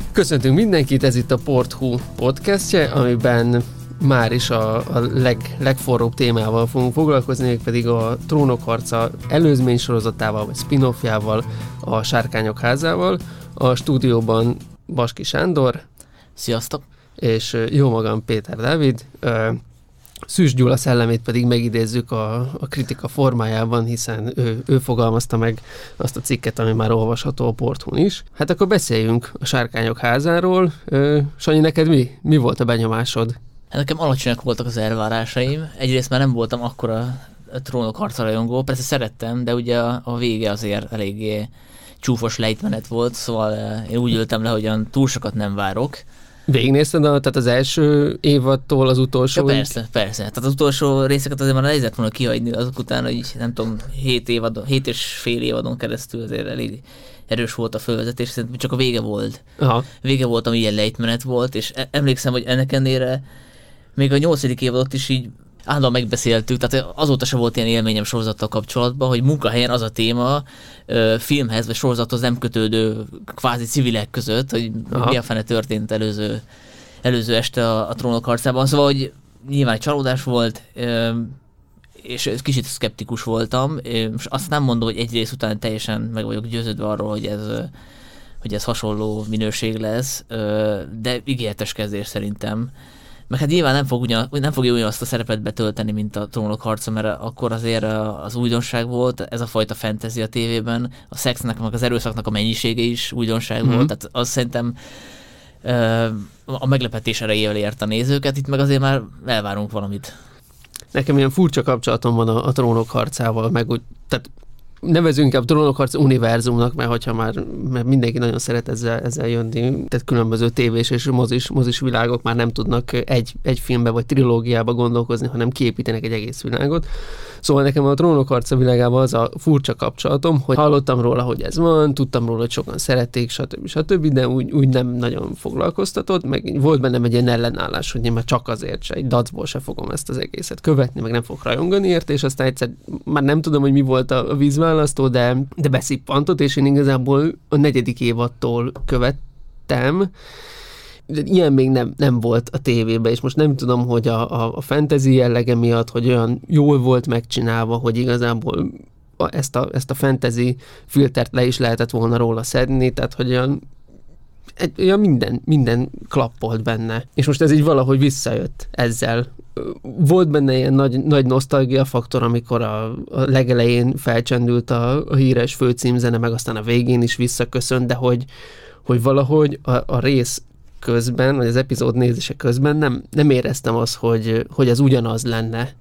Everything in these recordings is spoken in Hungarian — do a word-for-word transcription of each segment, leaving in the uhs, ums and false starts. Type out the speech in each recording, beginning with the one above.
Köszöntünk mindenkit, ez itt a Port.hu podcastje, amiben már is a, a leg, legforróbb témával fogunk foglalkozni, pedig a Trónok harca előzmény sorozatával, vagy spin-offjával, a Sárkányok házával. A stúdióban Baski Sándor. Sziasztok! És jó magam, Péter Dávid. Szűs Gyula szellemét pedig megidézzük a, a kritika formájában, hiszen ő, ő fogalmazta meg azt a cikket, ami már olvasható a Port.hu-n is. Hát akkor beszéljünk a Sárkányok házáról. Sanyi, neked mi? Mi volt a benyomásod? Hát nekem alacsonyak voltak az elvárásaim. Egyrészt már nem voltam akkora Trónok harca rajongó, persze szerettem, de ugye a, a vége azért eléggé csúfos lejtmenet volt, szóval én úgy ültem le, hogy olyan túl sokat nem várok. Végignézted, a, tehát az első évadtól az utolsó? Ja, persze, persze. Tehát az utolsó részeket azért már lehetett volna kihagyni azok után, hogy nem tudom, hét, évadon, hét és fél évadon keresztül azért elég erős volt a fölvezetés, szerintem csak a vége volt. Aha. Vége volt, ami ilyen lejtmenet volt, és emlékszem, hogy ennek ennél még a nyolcadik évadot is így állandóan megbeszéltük, tehát azóta se volt ilyen élményem sorozattal kapcsolatban, hogy munkahelyen az a téma filmhez vagy sorozathoz nem kötődő kvázi civilek között, hogy Aha. mi a fene történt előző, előző este a, a Trónok harcában. Szóval, hogy nyilván egy csalódás volt, és kicsit szkeptikus voltam, és azt nem mondom, hogy egy rész után teljesen meg vagyok győződve arról, hogy ez, hogy ez hasonló minőség lesz, de ígéretes kezdés szerintem. Meg hát nyilván nem, fog ugyan, nem fogja ugyanazt a szerepet betölteni, mint a Trónok harca, mert akkor azért az újdonság volt, ez a fajta fantasy a tévében, a szexnek, meg az erőszaknak a mennyisége is újdonság mm-hmm. volt, tehát azt szerintem a meglepetés erejével ért a nézőket, itt meg azért már elvárunk valamit. Nekem ilyen furcsa kapcsolatom van a, a Trónok harcával, meg úgy, tehát nevezünk inkább Trónok harc univerzumnak, mert hogyha már mert mindenki nagyon szeret ezzel, ezzel jönni, tehát különböző tévés és mozis, mozis világok már nem tudnak egy, egy filmbe vagy trilógiába gondolkozni, hanem kiépítenek egy egész világot. Szóval nekem a Trónok harca világában az a furcsa kapcsolatom, hogy hallottam róla, hogy ez van, tudtam róla, hogy sokan szerették, stb. stb., de úgy, úgy nem nagyon foglalkoztatott, meg volt bennem egy ilyen ellenállás, hogy én már csak azért se, egy dacból se fogom ezt az egészet követni, meg nem fogok rajongani érte, és aztán egyszer már nem tudom, hogy mi volt a, a vízválasztó, de, de beszippantott, és én igazából a negyedik évattól követtem. De ilyen még nem, nem volt a tévében, és most nem tudom, hogy a, a, a fantasy jellege miatt, hogy olyan jól volt megcsinálva, hogy igazából ezt a, ezt a fantasy filtert le is lehetett volna róla szedni, tehát hogy olyan, egy, olyan minden, minden klappolt benne. És most ez így valahogy visszajött ezzel. Volt benne ilyen nagy, nagy nosztalgia faktor, amikor a, a legelején felcsendült a, a híres főcímzene, meg aztán a végén is visszaköszönt, de hogy, hogy valahogy a, a rész közben, vagy az epizód nézése közben nem, nem éreztem azt, hogy, hogy ez ugyanaz lenne.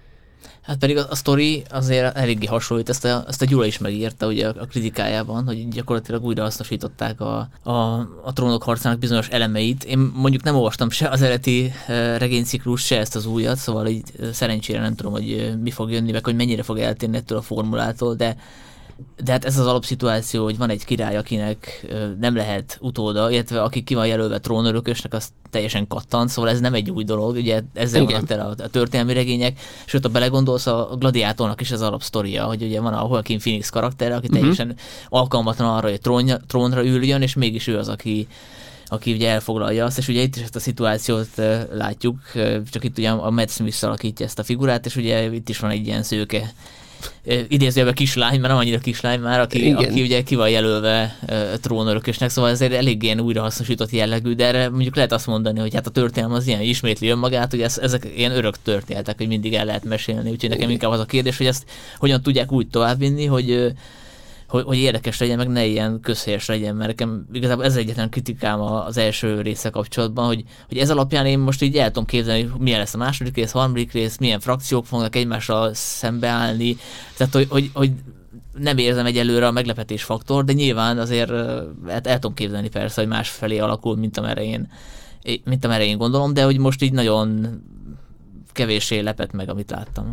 Hát pedig a, a sztori azért eléggé hasonlít, ezt a, ezt a Gyula is megírta ugye a, a kritikájában, hogy gyakorlatilag újra hasznosították a, a, a Trónok harcának bizonyos elemeit. Én mondjuk nem olvastam se az eredeti regényciklus, se ezt az újat, szóval így szerencsére nem tudom, hogy mi fog jönni, meg hogy mennyire fog eltérni ettől a formulától, de De hát ez az alapszituáció, hogy van egy király, akinek nem lehet utóda, illetve aki ki van jelölve trónörökösnek, az teljesen kattant, szóval ez nem egy új dolog, ugye ezzel vannak tele a, a történelmi regények, sőt, ha belegondolsz, a Gladiátornak is az alapsztoria, hogy ugye van a Joaquin Phoenix karakter, aki uh-huh. teljesen alkalmatlan arra, hogy trónja, trónra üljön, és mégis ő az, aki aki ugye elfoglalja azt, és ugye itt is ezt a szituációt uh, látjuk, uh, csak itt ugye a Matt Smith alakítja ezt a figurát, és ugye itt is van egy ilyen szőke idézőjelben kislány, mert nem annyira kislány már, aki, aki ugye ki van jelölve uh, trónörökösnek, szóval ezért elég ilyen újrahasznosított jellegű, de erre mondjuk lehet azt mondani, hogy hát a történelem az ilyen ismétli önmagát, hogy ez, ezek ilyen örök történetek, hogy mindig el lehet mesélni, úgyhogy nekem inkább az a kérdés, hogy ezt hogyan tudják úgy továbbvinni, hogy uh, Hogy, hogy érdekes legyen, meg ne ilyen közhelyes legyen, mert nekem igazából ez egyetlen kritikám az első része kapcsolatban, hogy, hogy ez alapján én most így el tudom képzelni, hogy milyen lesz a második rész, harmadik rész, milyen frakciók fognak egymással szembeállni, tehát hogy, hogy, hogy nem érzem egyelőre a meglepetés faktor, de nyilván azért hát el tudom képzelni persze, hogy másfelé alakul, mint amerre én, mint amerre én gondolom, de hogy most így nagyon kevéssé lepett meg, amit láttam.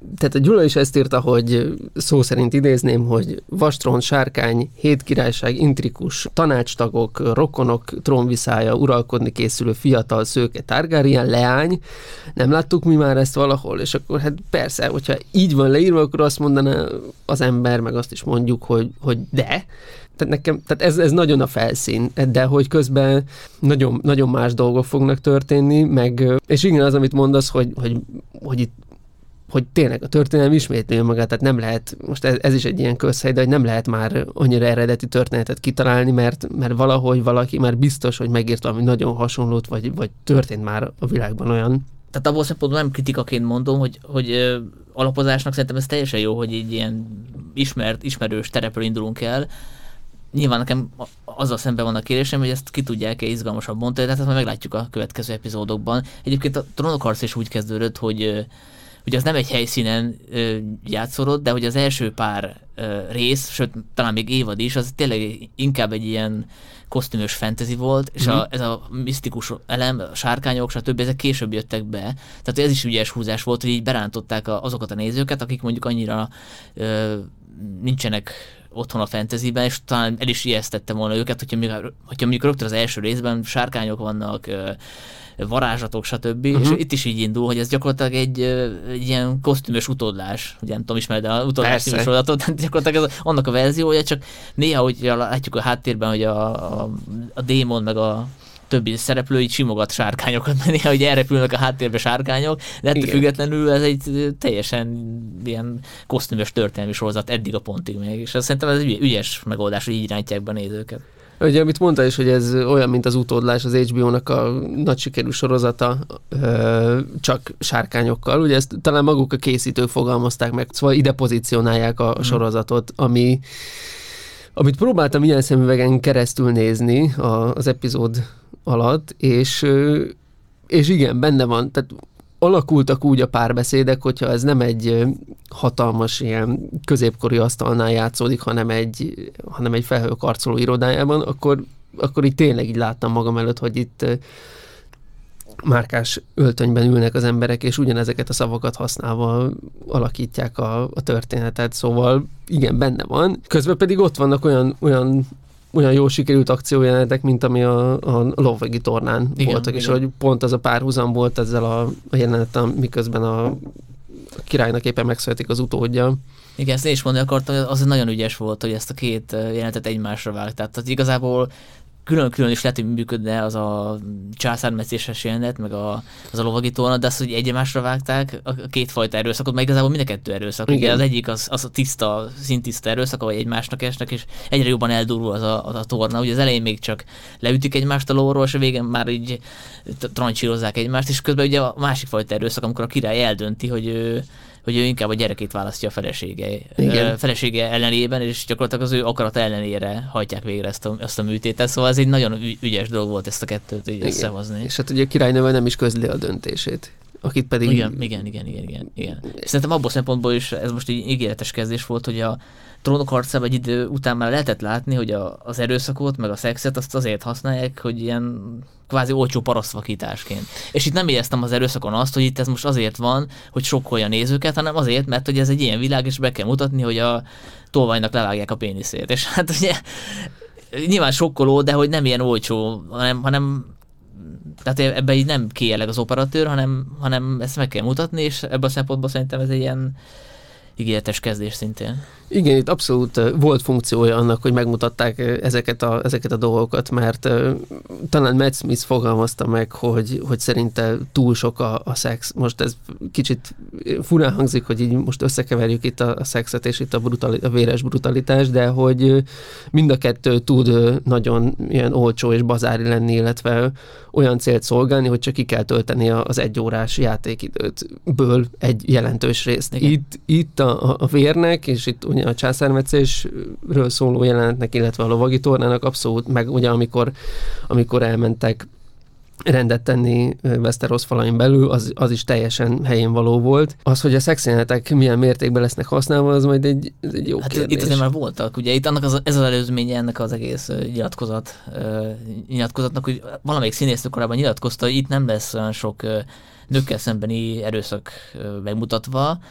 tehát a Gyula is ezt írta, hogy szó szerint idézném, hogy vastron, sárkány, hét királyság, intrikus, tanácstagok, rokonok, trónviszája, uralkodni készülő fiatal szőke Targaryen leány. Nem láttuk mi már ezt valahol? És akkor hát persze, hogyha így van leírva, akkor azt mondaná az ember, meg azt is mondjuk, hogy, hogy de. Tehát, nekem, tehát ez, ez nagyon a felszín, de hogy közben nagyon, nagyon más dolgok fognak történni, meg, és igen, az, amit mondasz, hogy, hogy, hogy itt hogy tényleg a történelem ismétlő magát, tehát nem lehet, most ez, ez is egy ilyen közhely, de hogy nem lehet már annyira eredeti történetet kitalálni, mert, mert valahogy valaki már biztos, hogy megírt valami nagyon hasonlót, vagy, vagy történt már a világban olyan. Tehát abból szempontból nem kritikaként mondom, hogy, hogy ö, alapozásnak szerintem ez teljesen jó, hogy egy ilyen ismert, ismerős terepről indulunk el. Nyilván nekem azzal szemben van a kérésem, hogy ezt ki tudják-e izgalmasabb mondani, tehát ezt majd meglátjuk a következő epizódokban. Egyébként a Trónokharc is úgy kezdődött, hogy ugye az nem egy helyszínen ö, játszódott, de hogy az első pár ö, rész, sőt, talán még évad is, az tényleg inkább egy ilyen kosztümös fantasy volt, és mm-hmm. a, ez a misztikus elem, a sárkányok, stb. Ezek később jöttek be. Tehát ez is ügyes húzás volt, hogy így berántották a, azokat a nézőket, akik mondjuk annyira ö, nincsenek otthon a fantasyben, és talán el is ijesztette volna őket, hogyha, hogyha mondjuk rögtön az első részben sárkányok vannak, ö, varázslatok, stb. Uh-huh. És itt is így indul, hogy ez gyakorlatilag egy, egy ilyen kosztümös utódlás, ugye nem tudom ismerni, de a utódlás című sorozatot, gyakorlatilag ez annak a verziója, csak néha, hogy látjuk a háttérben, hogy a, a, a démon meg a többi szereplő így simogat sárkányokat, mert néha hogy elrepülnek a háttérbe sárkányok, de ettől függetlenül ez egy teljesen ilyen kosztümös történelmi sorozat eddig a pontig még, és szerintem ez egy ügyes megoldás, hogy így irányítják be a nézőket. Ugye, amit mondta is, hogy ez olyan, mint az Utódlás, az há bé ó-nak a nagy sikerű sorozata, csak sárkányokkal. Ugye ezt talán maguk a készítők fogalmazták meg, szóval ide pozícionálják a, a sorozatot, ami, amit próbáltam ilyen szemüvegen keresztül nézni az epizód alatt, és, és igen, benne van, tehát alakultak úgy a párbeszédek, hogyha ez nem egy hatalmas ilyen középkori asztalnál játszódik, hanem egy, hanem egy felhőkarcoló irodájában, akkor, akkor így tényleg így láttam magam előtt, hogy itt márkás öltönyben ülnek az emberek, és ugyanezeket a szavakat használva alakítják a, a történetet, szóval igen, benne van. Közben pedig ott vannak olyan, olyan olyan jól sikerült akciójelenetek, mint ami a, a lovagi tornán igen, voltak, igen. És hogy pont az a párhuzam volt ezzel a, a jelenettel, miközben a, a királynak éppen megszületik az utódja. Igen, ezt én is mondani akartam, hogy az nagyon ügyes volt, hogy ezt a két jelenetet egymásra vágták. Tehát igazából külön-külön is lehet, hogy működne az a császármetszéses jelenet, meg a, az a lovagi torna, de azt, hogy egymásra vágták a kétfajta erőszakot, meg igazából mind a kettő erőszak. Igen. Ugye az egyik az, az a tiszta, szintiszta erőszak, ahogy egymásnak esnek, és egyre jobban eldurul az a, az a torna. Ugye az elején még csak leütik egymást a lóról, és a végén már így trancsírozzák egymást, és közben ugye a másik fajta erőszak, amikor a király eldönti, hogy ő hogy ő inkább a gyerekét választja a felesége, Igen. felesége ellenében, és gyakorlatilag az ő akarata ellenére hajtják végre ezt a, ezt a műtétet. Szóval ez egy nagyon ügyes dolog volt ezt a kettőt így összehozni. És hát ugye a királynővel nem is közli a döntését. Akit pedig... Igen, igen, igen, igen, igen, igen. Szerintem abból szempontból is ez most egy ígéretes kezdés volt, hogy a Trónok harcában egy idő után már lehetett látni, hogy a, az erőszakot, meg a szexet azt azért használják, hogy ilyen kvázi olcsó parasztvakításként. És itt nem éreztem az erőszakon azt, hogy itt ez most azért van, hogy sokkolja a nézőket, hanem azért, mert hogy ez egy ilyen világ, és be kell mutatni, hogy a tolvajnak levágják a péniszét. És hát ugye nyilván sokkoló, de hogy nem ilyen olcsó, hanem, hanem tehát ebben így nem kijelleg az operatőr, hanem, hanem ezt meg kell mutatni, és ebben a szempontból szerintem ez egy ilyen ígéretes kezdés szintén. Igen, itt abszolút volt funkciója annak, hogy megmutatták ezeket a, ezeket a dolgokat, mert uh, talán Matt Smith fogalmazta meg, hogy, hogy szerinte túl sok a, a szex. Most ez kicsit furán hangzik, hogy így most összekeverjük itt a, a szexet és itt a, brutali, a véres brutalitás, de hogy mind a kettő tud nagyon ilyen olcsó és bazári lenni, illetve olyan célt szolgálni, hogy csak ki kell tölteni az egyórás játékidőtből egy jelentős részt. Igen. Itt, itt a, a vérnek, és itt ugye a császármetszésről szóló jelenetnek, illetve a lovagi tornának abszolút, meg ugye amikor, amikor elmentek rendet tenni Westeros falain belül, az, az is teljesen helyén való volt. Az, hogy a szexjelenetek milyen mértékben lesznek használva, az majd egy, ez egy jó hát kérdés. Itt azért már voltak, ugye itt annak az, ez az előzménye ennek az egész nyilatkozat, uh, nyilatkozatnak, hogy valamelyik színésznő korábban nyilatkozta, hogy itt nem lesz olyan sok uh, nőkkel szembeni erőszak uh, megmutatva,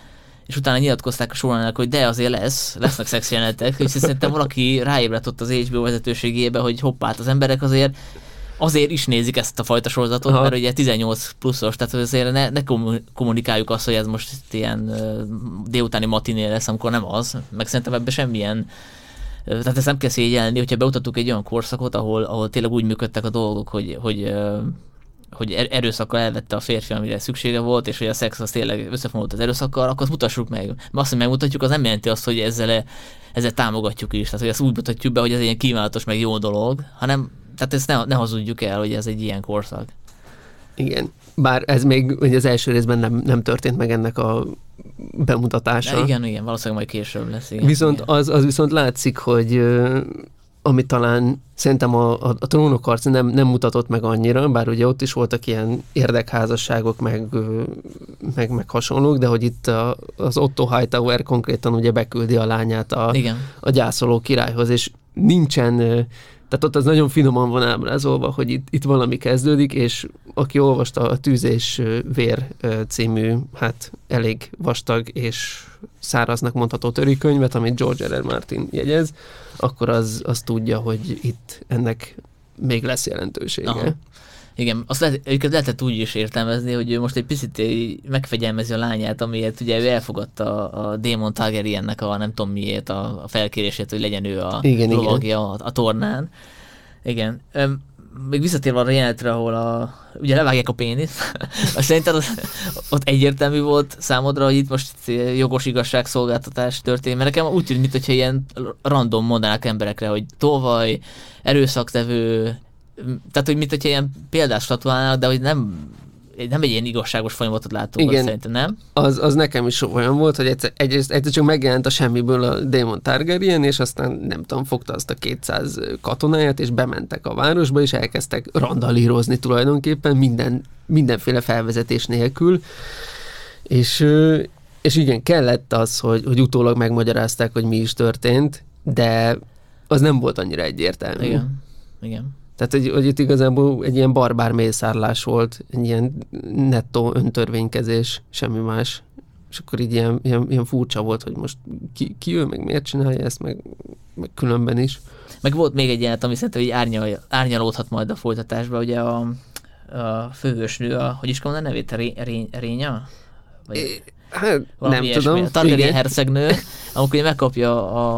és utána nyilatkozták a showrunnerek, hogy de azért lesz, lesznek szex jelenetek, és szerintem valaki ráébredt ott az há bé o vezetőségébe, hogy hoppát, az emberek azért azért is nézik ezt a fajta sorozatot, aha, mert ugye tizennyolc pluszos, tehát azért ne, ne kommunikáljuk azt, hogy ez most ilyen uh, délutáni matiné lesz, amikor nem az, meg szerintem ebben semmilyen, uh, tehát ezt nem kell szégyelni, hogyha bemutattuk egy olyan korszakot, ahol, ahol tényleg úgy működtek a dolgok, hogy, hogy uh, hogy erőszakkal elvette a férfi, amire szüksége volt, és hogy a szex az tényleg összefonult az erőszakkal, akkor azt mutassuk meg. Mert azt, hogy megmutatjuk, az nem jelenti azt, hogy ezzel, ezzel támogatjuk is. Tehát, hogy ezt úgy mutatjuk be, hogy ez egy ilyen kívánatos, meg jó dolog, hanem tehát ezt ne, ne hazudjuk el, hogy ez egy ilyen korszak. Igen. Bár ez még ugye az első részben nem, nem történt meg ennek a bemutatása. De igen, igen, valószínűleg majd később lesz. Igen, viszont igen. Az, az viszont látszik, hogy ami talán szerintem a, a, a trónokharc nem, nem mutatott meg annyira, bár ugye ott is voltak ilyen érdekházasságok, meg, meg, meg hasonlók, de hogy itt a, az Otto Hightower konkrétan ugye beküldi a lányát a, a gyászoló királyhoz, és nincsen, tehát ott az nagyon finoman van ábrázolva, hogy itt, itt valami kezdődik, és aki olvasta a Tűz és vér című, hát elég vastag és száraznak mondható törikönyvet, amit George R. R. Martin jegyez, akkor az, az tudja, hogy itt ennek még lesz jelentősége. Aha. Igen, azt lehet, lehetett úgy is értelmezni, hogy ő most egy picit megfegyelmezi a lányát, amiért ugye ő elfogadta a Daemon Targaryennek a nem tudom miért, a, a felkérését, hogy legyen ő a igen, lovagja a, a tornán. Igen. Még visszatérve arra a jelenetre, ahol a, ugye levágják a péniszt, szerintem az, ott egyértelmű volt számodra, hogy itt most jogos igazságszolgáltatás történt, mert nekem úgy tűnik, mintha ilyen random mondanák emberekre, hogy tolvaj, erőszaktevő, tehát, hogy mint hogyha ilyen példás statuálnának, de hogy nem, nem egy ilyen igazságos folyamatot látunk, igen, szerintem, nem? Az, az nekem is olyan volt, hogy egyszer, egyrészt, egyszer csak megjelent a semmiből a Daemon Targaryen, és aztán nem tudom, fogta azt a kétszáz katonáját, és bementek a városba, és elkezdtek randalírozni tulajdonképpen minden, mindenféle felvezetés nélkül. És, és igen, kellett az, hogy, hogy utólag megmagyarázták, hogy mi is történt, de az nem volt annyira egyértelmű. Igen, igen. Tehát, hogy, hogy itt igazából egy ilyen barbár mészárlás volt, egy ilyen nettó öntörvénykezés, semmi más. És akkor így ilyen, ilyen, ilyen furcsa volt, hogy most ki, ki ő, meg miért csinálja ezt, meg, meg különben is. Meg volt még egy jelenet, ami szerintem így árnyal, árnyalódhat majd a folytatásban, ugye a, a főhősnő, a, hogy is kell mondani a nevét, Ré, Ré, Rénya? Vagy é, hát nem ilyesmi. tudom. A Targaryen hercegnő, amikor ugye megkapja a,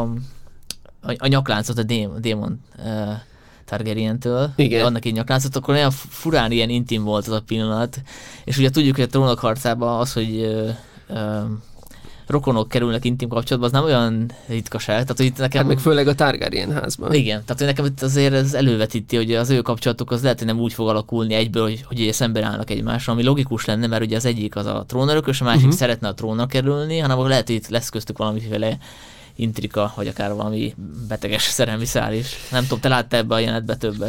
a, a nyakláncot a Daemon, Daemon uh, Targaryentől, annak egy nyakláncot, akkor olyan furán ilyen intim volt az a pillanat, és ugye tudjuk, hogy a Trónok harcában az, hogy ö, ö, rokonok kerülnek intim kapcsolatban, az nem olyan ritkaság. Tehát, hogy itt nekem... Hát meg főleg a Targaryen házban. Igen, tehát hogy nekem itt azért ez elővetíti, hogy az ő kapcsolatuk az lehet, hogy nem úgy fog alakulni egyből, hogy, hogy szemben állnak egymással, ami logikus lenne, mert ugye az egyik az a trónörökös, a másik uh-huh. szeretne a trónra kerülni, hanem akkor lehet, hogy itt lesz köztük valamiféle intrika, vagy akár valami beteges szerelmi szál is. Nem tudom, te láttál ebbe a jelenetbe többet?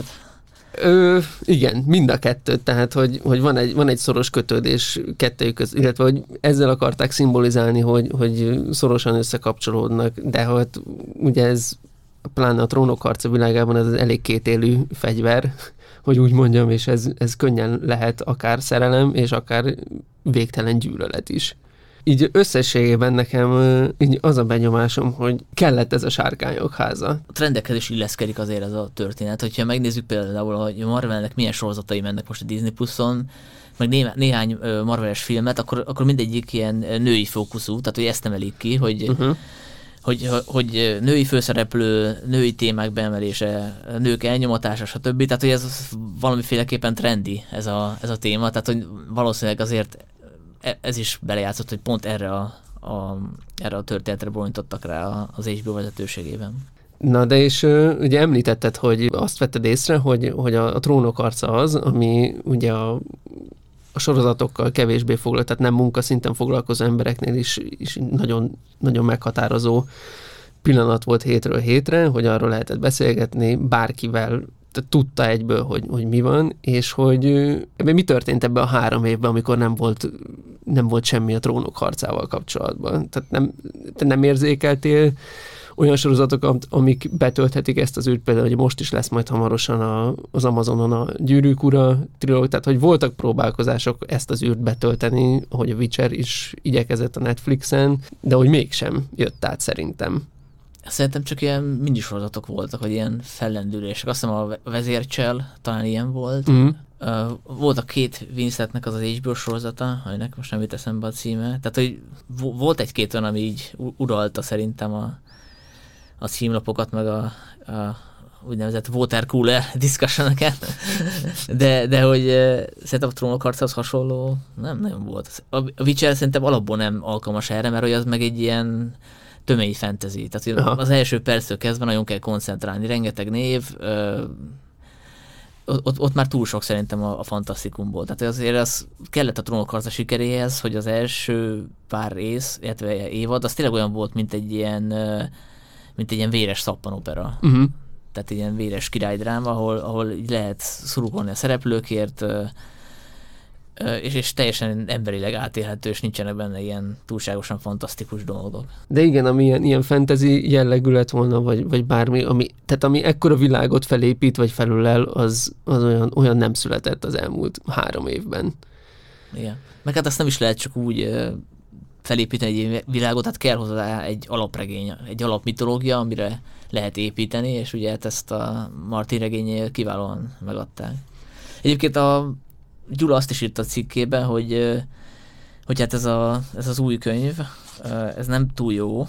Ö, igen, mind a kettőt, tehát hogy, hogy van, egy, van egy szoros kötődés kettőjük között, illetve hogy ezzel akarták szimbolizálni, hogy, hogy szorosan összekapcsolódnak, de hogy ugye ez pláne a Trónok harca világában ez elég kétélű fegyver, hogy úgy mondjam, és ez, ez könnyen lehet akár szerelem, és akár végtelen gyűlölet is. Így összességében nekem így az a benyomásom, hogy kellett ez a sárkányok háza. A trendekhez is illeszkedik azért ez a történet. Hogyha megnézzük például, hogy Marvelnek milyen sorozatai mennek most a Disney Pluson, meg né- néhány Marveles filmet, akkor, akkor mindegyik ilyen női fókuszú, tehát hogy ezt emelik ki, hogy, uh-huh. hogy, hogy női főszereplő, női témák beemelése, nők elnyomatása, stb. Tehát hogy ez valamiféleképpen trendi ez a, ez a téma, tehát hogy valószínűleg azért ez is belejátszott, hogy pont erre a, a, erre a történetre borítottak rá az há bé o vezetőségében. Na, de és ugye említetted, hogy azt vetted észre, hogy, hogy a, a Trónok harca az, ami ugye a, a sorozatokkal kevésbé foglalt, tehát nem munkaszinten foglalkozó embereknél is, is nagyon, nagyon meghatározó pillanat volt hétről hétre, hogy arról lehetett beszélgetni bárkivel, tudta egyből, hogy, hogy mi van, és hogy ebben mi történt ebben a három évben, amikor nem volt, nem volt semmi a Trónok harcával kapcsolatban. Tehát nem, te nem érzékeltél olyan sorozatok, amik betölthetik ezt az űrt, például, hogy most is lesz majd hamarosan a, az Amazonon a Gyűrűk ura trilógia, tehát hogy voltak próbálkozások ezt az űrt betölteni, hogy a Witcher is igyekezett a Netflixen, de hogy mégsem jött át szerintem. Szerintem csak ilyen minisorozatok voltak, vagy ilyen fellendülések. Azt hiszem a vezércsel talán ilyen volt. Mm. Uh, volt a két Winsletnek az az há bé o sorozata, aminek most nem jut eszembe a címe. Tehát, hogy volt egy-két olyan, ami így uralta szerintem a, a címlapokat, meg a, a úgynevezett watercooler discussion-öket. De, de hogy uh, szerintem a Trónok harcához hasonló nem nagyon volt. A Witcher szerintem alapból nem alkalmas erre, mert hogy az meg egy ilyen töményi fantasy. Tehát Aha. az első perctől kezdve nagyon kell koncentrálni. Rengeteg név, ö, ott, ott már túl sok szerintem a, a fantasztikumból. Tehát azért az kellett a Trónok harca sikeréhez, hogy az első pár rész, illetve évad, az tényleg olyan volt, mint egy ilyen, mint egy ilyen véres szappanopera. Uh-huh. Tehát egy ilyen véres királydráma, ahol, ahol lehet szurkolni a szereplőkért, És, és teljesen emberileg átélhető, és nincsenek benne ilyen túlságosan fantasztikus dolgok. De igen, ami ilyen, ilyen fantasy jellegű lett volna, vagy, vagy bármi, ami, tehát ami ekkora világot felépít, vagy felülel, az, az olyan, olyan nem született az elmúlt három évben. Igen. Meg hát azt nem is lehet csak úgy felépíteni egy világot, tehát kell hozzá egy alapregény, egy alapmitológia, amire lehet építeni, és ugye hát ezt a Martin regényénél kiválóan megadták. Egyébként a Gyula azt is írt a cikkében, hogy, hogy hát ez, a, ez az új könyv, ez nem túl jó,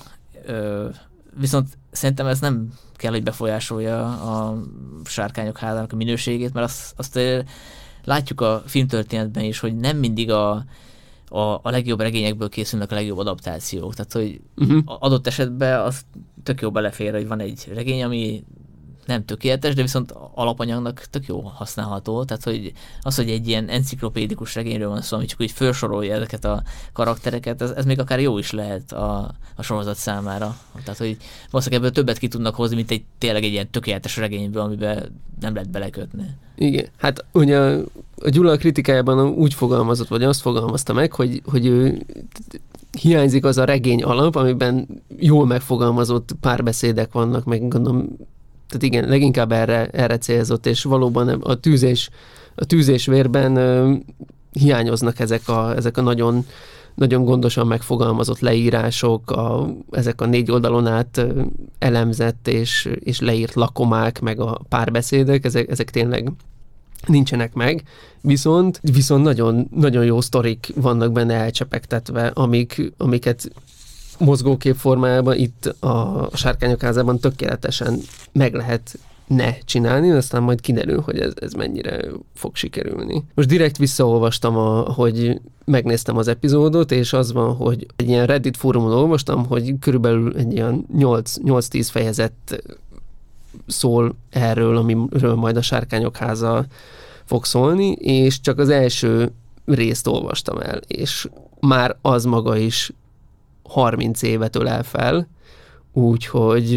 viszont szerintem ez nem kell, hogy befolyásolja a Sárkányok házának a minőségét, mert azt, azt látjuk a filmtörténetben is, hogy nem mindig a, a, a legjobb regényekből készülnek a legjobb adaptációk. Tehát, hogy uh-huh. adott esetben az tök jó belefér, hogy van egy regény, ami nem tökéletes, de viszont alapanyagnak tök jó használható. Tehát, hogy az, hogy egy ilyen enciklopédikus regényről van szó, ami csak úgy felsorolja ezeket a karaktereket, ez, ez még akár jó is lehet a, a sorozat számára. Tehát, hogy valószínűleg ebből többet ki tudnak hozni, mint egy tényleg egy ilyen tökéletes regényből, amiben nem lehet belekötni. Igen. Hát ugye a, a Gyula a kritikájában úgy fogalmazott, vagy azt fogalmazta meg, hogy, hogy ő hiányzik az a regény alap, amiben jól megfogalmazott párbeszédek vannak, meg gondolom, tehát igen, leginkább erre, erre célzott, és valóban a tűzés, a tűzésvérben ö, hiányoznak ezek a, ezek a nagyon, nagyon gondosan megfogalmazott leírások, a, ezek a négy oldalon át ö, elemzett és, és leírt lakomák, meg a párbeszédek, ezek, ezek tényleg nincsenek meg, viszont, viszont nagyon, nagyon jó sztorik vannak benne elcsepegtetve, amik, amiket mozgókép formájában itt a Sárkányok házában tökéletesen meg lehet ne csinálni, aztán majd kiderül, hogy ez, ez mennyire fog sikerülni. Most direkt visszaolvastam, a, hogy megnéztem az epizódot, és az van, hogy egy ilyen Reddit fórumon olvastam, hogy körülbelül egy ilyen nyolc-tíz fejezet szól erről, amiről majd a Sárkányok háza fog szólni, és csak az első részt olvastam el, és már az maga is harminc évet ölel fel, úgyhogy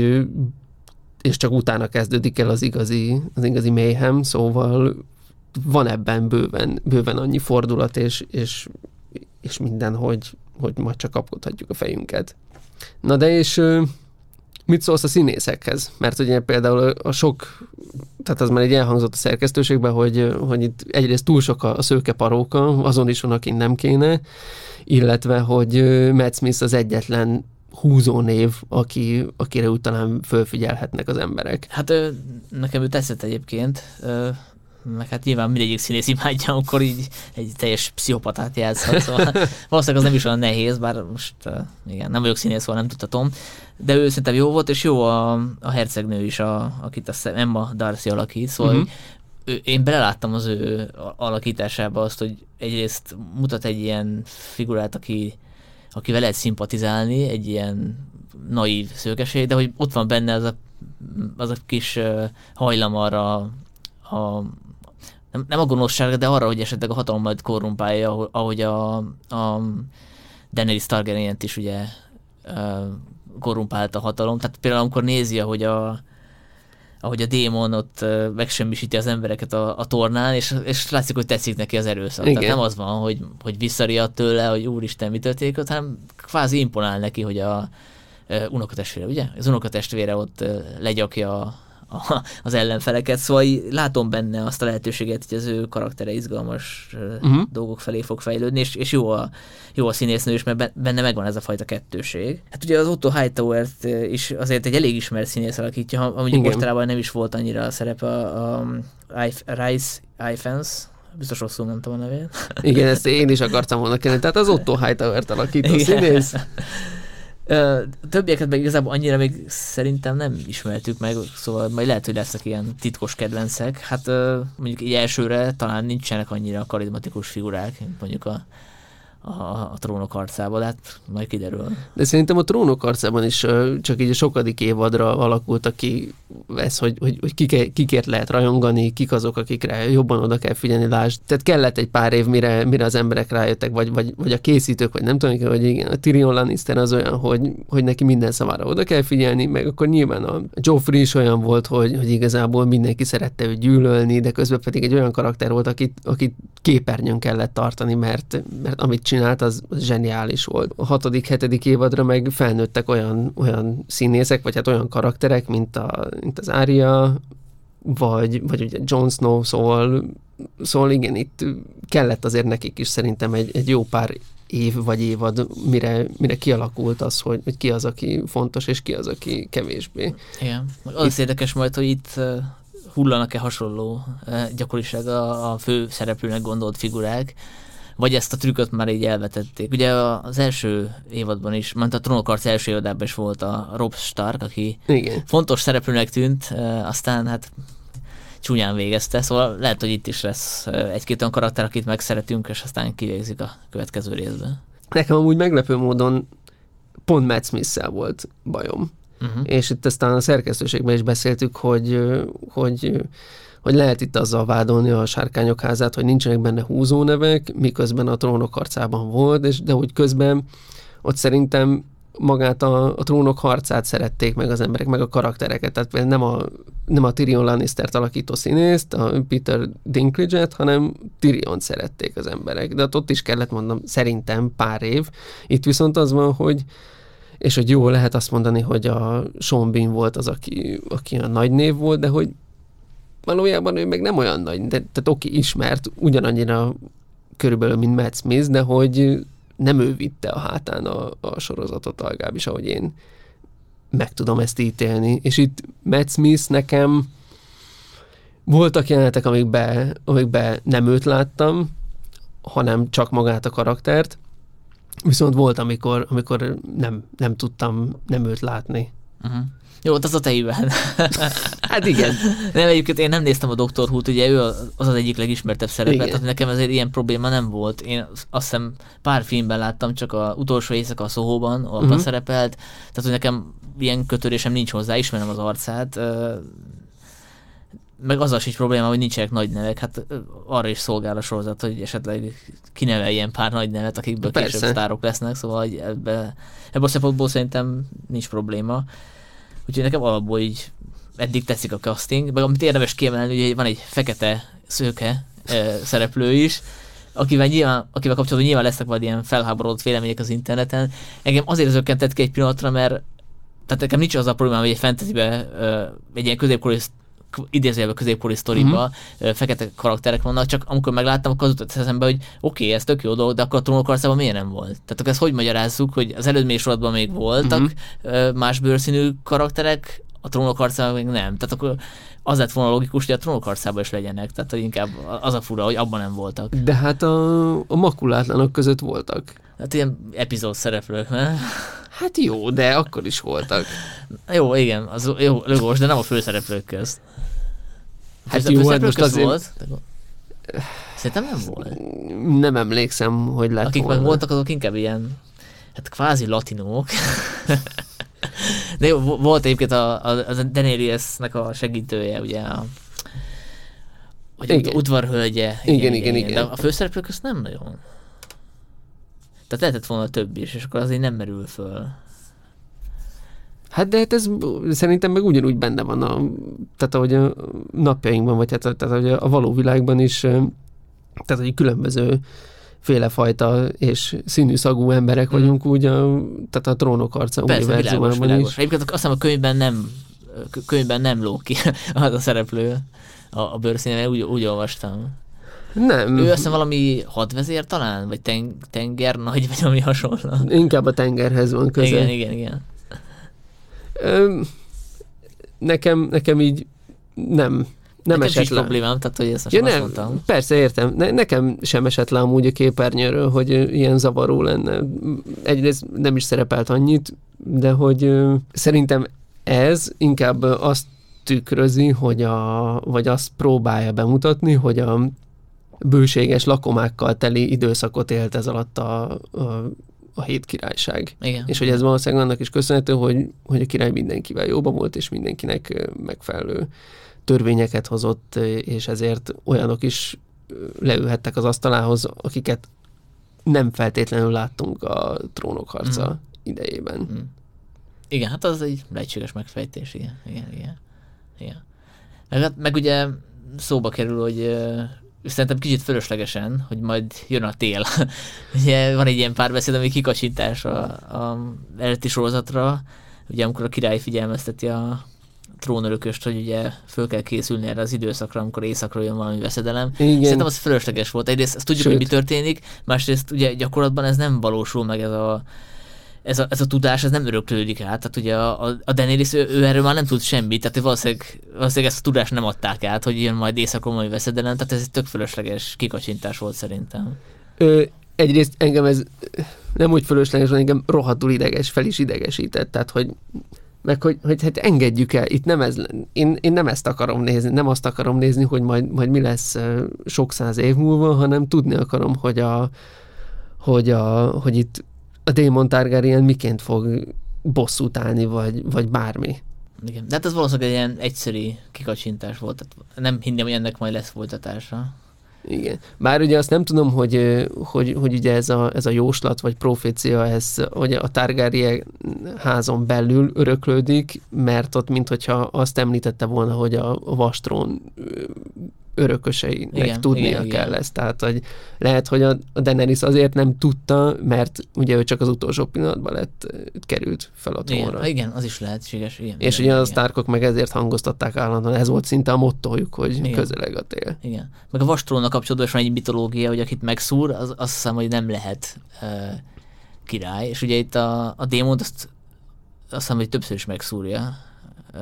és csak utána kezdődik el az igazi, az igazi mayhem, szóval van ebben bőven, bőven annyi fordulat, és, és, és minden, hogy, hogy majd csak kapkodhatjuk a fejünket. Na de és mit szólsz a színészekhez? Mert ugye például a sok, tehát az már egy elhangzott a szerkesztőségben, hogy, hogy itt egyrészt túl sok a szőke paróka, azon is van, akin nem kéne, illetve, hogy Matt Smith az egyetlen húzónév, aki, akire úgy talán fölfigyelhetnek az emberek. Hát nekem ő tetszett egyébként, meg hát nyilván mindegyik színész imádja, akkor így egy teljes pszichopatát játszhat, szóval valószínűleg az nem is olyan nehéz, bár most igen, nem vagyok színész, szóval nem tudhatom, de ő szerintem jó volt, és jó a, a hercegnő is, a, akit azt Emma Darcy alakít, szóval uh-huh. ő, én beleláttam az ő alakításába azt, hogy egyrészt mutat egy ilyen figurát, aki, akivel lehet szimpatizálni, egy ilyen naív szőkeség, de hogy ott van benne az a, az a kis hajlam arra a nem, nem a gonoszságra, de arra, hogy esetleg a hatalmat korrumpálja, ahogy a, a Daenerys Targaryent is ugye korrumpált a hatalom. Tehát például amikor nézi, ahogy a, ahogy a démon ott megsemmisíti az embereket a, a tornán, és, és látszik, hogy tetszik neki az erőszak. Igen. Tehát nem az van, hogy, hogy visszariad tőle, hogy úristen, mi történik ott, hanem kvázi imponál neki, hogy a unokatestvére, ugye? Az unokatestvére ott legyakja a, a, az ellenfeleket, szóval látom benne azt a lehetőséget, hogy az ő karaktere izgalmas uh-huh. dolgok felé fog fejlődni, és, és jó, a, jó a színésznő is, mert benne megvan ez a fajta kettőség. Hát ugye az Otto Hightower-t is azért egy elég ismert színész alakítja, ha mondjuk mostanában nem is volt annyira a szerepe a, a, a Rhys Ifans, biztos rosszul mondtam a nevét. Igen, ezt én is akartam volna kérni. Tehát az Otto Hightower-t alakító színész. Többieket meg igazából annyira még szerintem nem ismertük meg, szóval majd lehet, hogy lesznek ilyen titkos kedvencek. Hát mondjuk így elsőre talán nincsenek annyira karizmatikus figurák, mint mondjuk a A, a Trónok harcában, de hát majd kiderül. De szerintem a Trónok harcában is csak így a sokadik évadra alakultak ki ez, hogy, hogy, hogy kik, kikért lehet rajongani, kik azok, akikre jobban oda kell figyelni, lásd. Tehát kellett egy pár év, mire, mire az emberek rájöttek, vagy, vagy, vagy a készítők, vagy nem tudom, hogy igen, a Tyrion Lannister az olyan, hogy, hogy neki minden szavára oda kell figyelni, meg akkor nyilván a Joffrey is olyan volt, hogy, hogy igazából mindenki szerette őt gyűlölni, de közben pedig egy olyan karakter volt, akit, akit képernyőn kellett tartani, mert, mert amit csinált, az, az zseniális volt. A hatodik, hetedik évadra meg felnőttek olyan, olyan színészek, vagy hát olyan karakterek, mint, a, mint az Arya, vagy, vagy ugye Jon Snow, szóval, szóval igen, itt kellett azért nekik is szerintem egy, egy jó pár év vagy évad, mire, mire kialakult az, hogy, hogy ki az, aki fontos, és ki az, aki kevésbé. Igen. Az itt... érdekes majd, hogy itt hullanak-e hasonló gyakoriság a, a fő szereplőnek gondolt figurák, vagy ezt a trükköt már így elvetették. Ugye az első évadban is, mint a Trónok harca első évadában is volt a Robb Stark, aki igen. fontos szereplőnek tűnt, aztán hát csúnyán végezte, szóval lehet, hogy itt is lesz egy-két olyan karakter, akit megszeretünk, és aztán kivégzik a következő részben. Nekem amúgy meglepő módon pont Matt Smith-szel volt bajom. Uh-huh. És itt aztán a szerkesztőségben is beszéltük, hogy, hogy hogy lehet itt azzal vádolni a Sárkányok házát, hogy nincsenek benne húzónevek, miközben a Trónok harcában volt, és de hogy közben ott szerintem magát a, a Trónok harcát szerették meg az emberek, meg a karaktereket. Tehát például nem a, nem a Tyrion Lannistert alakító színészt, a Peter Dinklage-et, hanem Tyriont szerették az emberek. De ott is kellett mondom, szerintem pár év. Itt viszont az van, hogy és hogy jó, lehet azt mondani, hogy a Sean Bean volt az, aki, aki a nagy név volt, de hogy valójában ő meg nem olyan nagy, de, tehát oké, ismert ugyanannyira körülbelül, mint Matt Smith, de hogy nem ő vitte a hátán a, a sorozatot, legalábbis ahogy én meg tudom ezt ítélni. És itt Matt Smith nekem voltak jelenetek, amikben, amikben nem őt láttam, hanem csak magát a karaktert, viszont volt, amikor, amikor nem, nem tudtam nem őt látni. Uh-huh. Jó, az a tejében. Hát igen. Nem, egyébként én nem néztem a doktor Who-t, ugye ő az az egyik legismertebb szerepet, tehát nekem ezért ilyen probléma nem volt. Én azt hiszem pár filmben láttam, csak az utolsó éjszaka a Soho-ban, abban uh-huh. szerepelt, tehát hogy nekem ilyen kötődésem nincs hozzá, ismerem az arcát, meg azzal is probléma, hogy nincsenek nagy nevek, hát arra is szolgál a sorozat, hogy esetleg kineveljen pár nagy nevet, akikből Persze. később sztárok lesznek, szóval ebbe, ebből a szempontból szerintem nincs probléma. Úgyhogy nekem alapból így eddig tetszik a casting, meg amit érdemes kiemelni, hogy van egy fekete szőke e, szereplő is, akivel, nyilván, akivel kapcsolatban nyilván lesznek majd ilyen felháborodott vélemények az interneten. Engem azért zökkentett ki egy pillanatra, mert tehát nekem nincs az a problémám, hogy egy fantasybe e, egy ilyen középkori idézőjelben középkori sztoriba mm-hmm. fekete karakterek vannak, csak amikor megláttam, akkor az jutott eszembe, hogy oké, okay, ez tök jó dolog, de akkor a Trónok harcában miért nem volt? Tehát akkor ezt hogy magyarázzuk, hogy az előzmény sorozatban még voltak mm-hmm. más bőrszínű karakterek, a Trónok harcában még nem. Tehát akkor az lett volna logikus, hogy a Trónok harcában is legyenek. Tehát hogy inkább az a fura, hogy abban nem voltak. De hát a, a makulátlanok között voltak. Hát ilyen epizód szereplők, ne? Hát jó, de akkor is voltak. Jó, igen, az jó, jogos, de nem a főszereplők közt. Hát jó, hát most azért... volt? Szerintem nem volt. Nem emlékszem, hogy lett Akik volna. meg voltak, azok inkább ilyen, hát kvázi latinók. De jó, volt egyébként a, a, a Daenerysnek a segítője, ugye a hogy udvarhölgye. Igen, igen, igen, igen. De a főszereplők közt nem nagyon. Tehát lehetett volna több is, és akkor azért nem merül föl. Hát de hát ez szerintem meg ugyanúgy benne van, a, tehát ahogy a napjainkban, vagy hát tehát ahogy a való világban is, tehát hogy különböző félefajta és színű szagú emberek vagyunk, úgy a, tehát a Trónok harca univerzumában is. Egyébként azt hiszem a könyvben nem, könyvben nem lóg ki az a szereplő a, a bőrszínen, úgy, úgy olvastam. Nem. Ő azt hiszem valami hadvezér talán? Vagy ten, tengernagy, vagy valami hasonló? Inkább a tengerhez van közel. Igen, igen, igen. Ö, nekem, nekem így nem, nem nekem esett is le. problémám, tehát hogy ezt most Ja, azt nem, mondtam. persze értem. Ne, nekem sem esett le amúgy a képernyőről, hogy ilyen zavaró lenne. Egyrészt nem is szerepelt annyit, de hogy ö, szerintem ez inkább azt tükrözi, hogy a, vagy azt próbálja bemutatni, hogy a bőséges lakomákkal teli időszakot élt ez alatt a, a, a hét királyság. Igen. És hogy ez valószínűleg annak is köszönhető, hogy, hogy a király mindenkivel jóban volt, és mindenkinek megfelelő törvényeket hozott, és ezért olyanok is leülhettek az asztalához, akiket nem feltétlenül láttunk a Trónok harca mm. idejében. Mm. Igen, hát az egy lehetséges megfejtés, igen, igen, igen. igen. Meg, hát, meg ugye szóba kerül, hogy szerintem kicsit fölöslegesen, hogy majd jön a tél. Ugye van egy ilyen párbeszéd, ami kikacsintás a, a eredeti sorozatra, ugye amikor a király figyelmezteti a trónörököst, hogy ugye föl kell készülni erre az időszakra, amikor éjszakra jön valami veszedelem. Igen. Szerintem az fölösleges volt. Egyrészt azt tudjuk, Sőt. hogy mi történik, másrészt ugye gyakorlatban ez nem valósul meg, ez a Ez a, ez a tudás, ez nem öröklődik át. Tehát ugye a, a, a Daenerys, ő, ő erről már nem tud semmit, tehát valószínűleg, valószínűleg ezt a tudást nem adták át, hogy jön majd éjszakon majd veszedelem, tehát ez egy tök fölösleges kikacsintás volt szerintem. Ö, egyrészt engem ez nem úgy fölösleges, hanem engem rohadtul ideges, fel is idegesített, tehát hogy meg hogy, hogy hát engedjük el, itt nem ez, én, én nem ezt akarom nézni, nem azt akarom nézni, hogy majd, majd mi lesz sok száz év múlva, hanem tudni akarom, hogy a, hogy a, hogy itt a Daemon Targaryen miként fog bosszút állni, vagy, vagy bármi. Igen. De hát ez valószínűleg egy ilyen egyszerű kikacsintás volt, tehát nem hinném, hogy ennek majd lesz folytatása. Igen. Bár ugye azt nem tudom, hogy, hogy, hogy ugye ez a, ez a jóslat, vagy profécia, ez hogy a Targaryen házon belül öröklődik, mert ott minthogyha azt említette volna, hogy a, a vastrón örököseinek igen, tudnia igen, kell igen. ezt. Tehát, hogy lehet, hogy a Daenerys azért nem tudta, mert ugye ő csak az utolsó pillanatban lett, került fel a trónra. Igen, igen, az is lehetséges. Igen, és igen, ugye a igen. Starkok meg ezért hangoztatták állandóan. Ez volt szinte a mottójuk, hogy igen. közeleg a tél. Igen. Meg a vastrónnak kapcsolatban is van egy mitológia, hogy akit megszúr, az azt hiszem, hogy nem lehet uh, király. És ugye itt a, a démont azt, azt hiszem, hogy többször is megszúrja. Uh,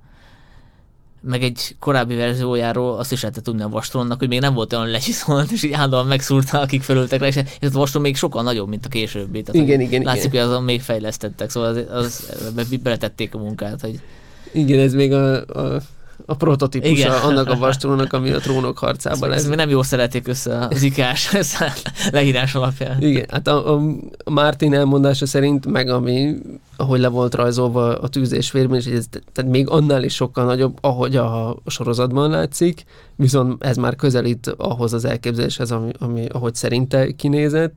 meg egy korábbi verziójáról azt is lehetett tudni a vastrónnak, hogy még nem volt olyan lesiszolt, és így állandóan megszúrta, akik fölültek rá, és a vastrón még sokkal nagyobb, mint a későbbi. Tehát, igen, igen, látszik, igen. hogy azon még fejlesztettek, szóval az, az, beletették a munkát. Hogy... Igen, ez még a, a, a prototípusa annak a vastrónak, ami a Trónok harcában lesz. Ez még nem jól szerették össze az ikás leírás alapján. Igen, hát a, a Martin elmondása szerint, meg ami, ahogy le volt rajzolva a Tűz és Vérben, és ez, tehát még annál is sokkal nagyobb, ahogy a, a sorozatban látszik, viszont ez már közelít ahhoz az elképzeléshez, ami, ami, ahogy szerinte kinézett.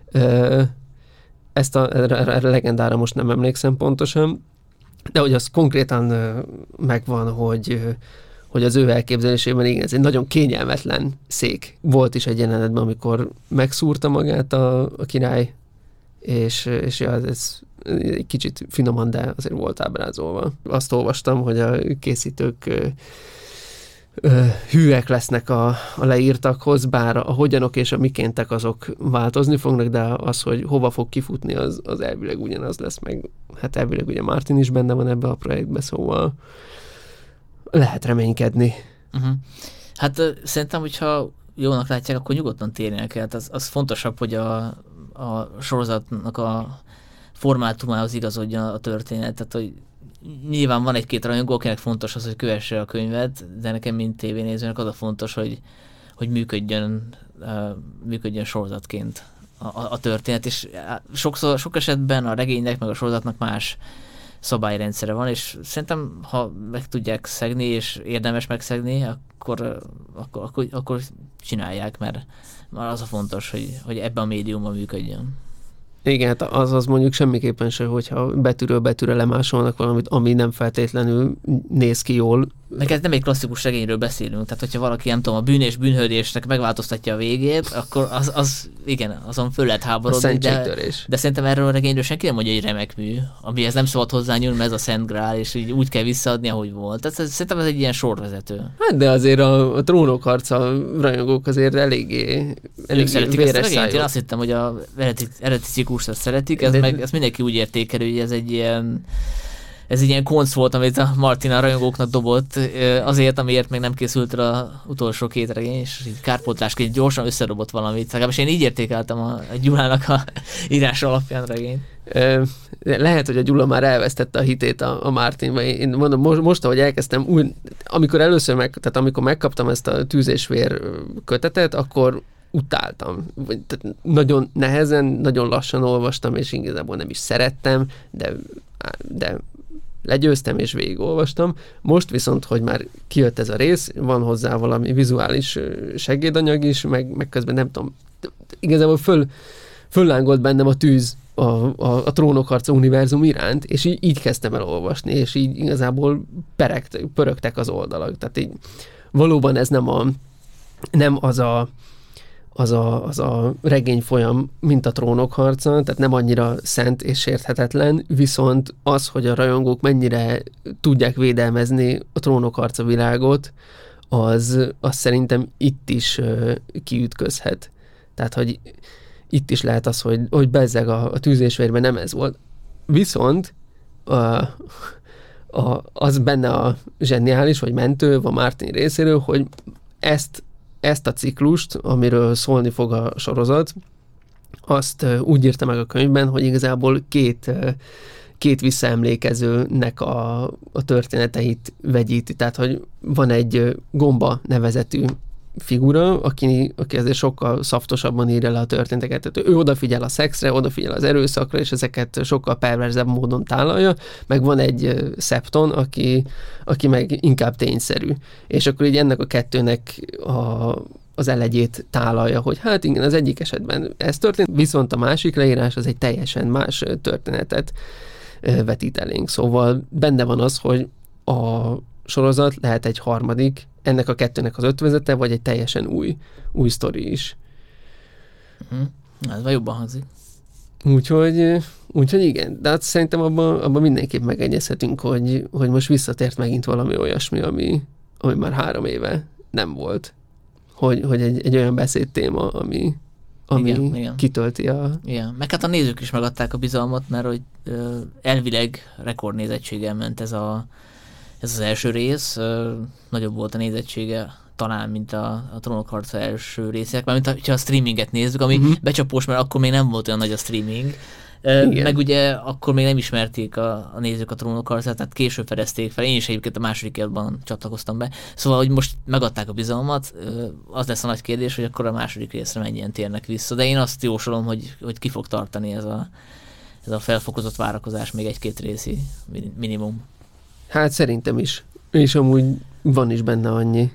Ezt a, a legendára most nem emlékszem pontosan, de hogy az konkrétan megvan, hogy, hogy az ő elképzelésében igen, ez egy nagyon kényelmetlen szék. Volt is egy jelenetben, amikor megszúrta magát a, a király, és, és ja, ez egy kicsit finoman, de azért volt ábrázolva. Azt olvastam, hogy a készítők ö, ö, hűek lesznek a, a leírtakhoz, bár a hogyanok és a mikéntek azok változni fognak, de az, hogy hova fog kifutni, az, az elvileg ugyanaz lesz, meg hát elvileg ugye Martin is benne van ebbe a projektbe, szóval lehet reménykedni. Uh-huh. Hát uh, szerintem, hogyha jónak látják, akkor nyugodtan térjenek el. Az, az fontosabb, hogy a, a sorozatnak a formátumához igazodjon a történet. Tehát, hogy nyilván van egy-két rajongó, akinek fontos az, hogy kövesse a könyvet, de nekem, mint tévénézőnek az a fontos, hogy, hogy működjön, uh, működjön sorozatként a, a, a történet, és sokszor, sok esetben a regénynek, meg a sorozatnak más szabályrendszere van, és szerintem, ha meg tudják szegni, és érdemes megszegni, akkor, akkor, akkor, akkor csinálják, mert az a fontos, hogy, hogy ebben a médiumban működjön. Igen, hát az az mondjuk semmiképpen se, hogyha betűről betűre lemásolnak valamit, ami nem feltétlenül néz ki jól Meg ez nem egy klasszikus regényről beszélünk, tehát hogyha valaki, nem tudom, a bűn és bűnhődésnek megváltoztatja a végét, akkor az, az igen, azon föl lehet háborodni, de, de szerintem erről a regényről senki nem mondja, hogy remek mű, amihez nem szabad hozzányúlni, mert ez a Szent Grál, és így úgy kell visszaadni, ahogy volt. Tehát ez, szerintem ez egy ilyen sorvezető. Hát de azért a, a Trónok harca rajongók azért eléggé, eléggé véres szájú. Én azt hittem, hogy a eredeti ciklust azt szeretik, ez de, meg, ezt mindenki úgy értékelő, hogy ez egy ilyen ez egy ilyen konc volt, amit a Martin a rajongóknak dobott, azért, amiért még nem készült el az utolsó két regény, és így kárpótlásként gyorsan összedobott valamit. Legalábbis én így értékeltem a, a Gyulának a írás alapján regényt. Lehet, hogy a Gyula már elvesztette a hitét a, a Martinba. Én mondom, most, most, ahogy elkezdtem, úgy, amikor először meg, tehát amikor megkaptam ezt a Tűz és vér kötetet, akkor utáltam. Tehát nagyon nehezen, nagyon lassan olvastam, és igazából nem is szerettem, de, de legyőztem és végigolvastam. Most viszont, hogy már kijött ez a rész, van hozzá valami vizuális segédanyag is, meg, meg közben nem tudom, igazából föl, föllángolt bennem a tűz a, a, a Trónok harca univerzum iránt, és így, így kezdtem el olvasni, és így igazából perekt, pörögtek az oldalak. Tehát így valóban ez nem, a, nem az a Az a, az a regény folyam, mint a Trónok harca, tehát nem annyira szent és sérthetetlen, viszont az, hogy a rajongók mennyire tudják védelmezni a Trónok harca világot, az, az szerintem itt is uh, kiütközhet. Tehát, hogy itt is lehet az, hogy, hogy bezzeg a, a Tűz és vérben nem ez volt. Viszont a, a, az benne a zseniális, vagy mentő, a Martin részéről, hogy ezt ezt a ciklust, amiről szólni fog a sorozat, azt úgy írta meg a könyvben, hogy igazából két, két visszaemlékezőnek a, a történeteit vegyíti. Tehát, hogy van egy Gomba nevezetű figura, aki, aki azért sokkal szaftosabban írja le a történeteket. Tehát ő odafigyel a szexre, odafigyel az erőszakra, és ezeket sokkal perverzebb módon tálalja, meg van egy Szepton, aki, aki meg inkább tényszerű. És akkor így ennek a kettőnek a, az elegyét tálalja, hogy hát igen, az egyik esetben ez történt, viszont a másik leírás az egy teljesen más történetet vetít elénk. Szóval benne van az, hogy a sorozat lehet egy harmadik, ennek a kettőnek az ötvözete, vagy egy teljesen új, új sztori is. Uh-huh. Ez már jobban hangzik. Úgyhogy, úgyhogy igen, de hát szerintem abban, abban mindenképp megegyezhetünk, hogy, hogy most visszatért megint valami olyasmi, ami, ami már három éve nem volt. Hogy, hogy egy, egy olyan beszédtéma, ami, ami igen, igen. kitölti a... Igen, meg hát a nézők is megadták a bizalmat, mert hogy ö, elvileg rekordnézettséggel ment ez a Ez az első rész, ö, nagyobb volt a nézettsége talán, mint a, a Trónok harca első részek, mert mint ha a streaminget nézzük, ami uh-huh. becsapós, mert akkor még nem volt olyan nagy a streaming. Ö, meg ugye akkor még nem ismerték a, a nézők a Trónok harcát, tehát később fedezték fel. Én is egyébként a második évadban csatlakoztam be. Szóval, hogy most megadták a bizalmat, ö, az lesz a nagy kérdés, hogy akkor a második részre mennyien térnek vissza. De én azt jósolom, hogy, hogy ki fog tartani ez a, ez a felfokozott várakozás még egy-két részi minimum. Hát szerintem is. És amúgy van is benne annyi.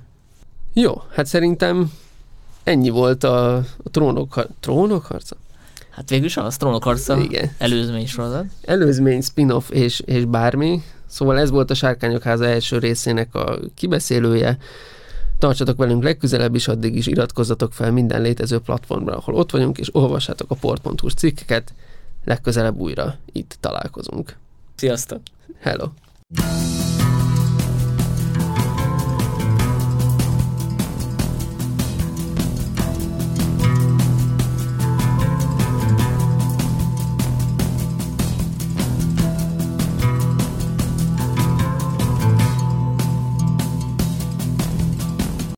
Jó, hát szerintem ennyi volt a, a trónok, trónok harca? Hát végül is az Trónok harca, igen. Előzmény sorozat. Előzmény, spin-off és, és bármi. Szóval ez volt a Sárkányok háza első részének a kibeszélője. Tartsatok velünk legközelebb is, addig is iratkozzatok fel minden létező platformra, ahol ott vagyunk, és olvassátok a port pont hu-s cikkeket. Legközelebb újra itt találkozunk. Sziasztok! Hello!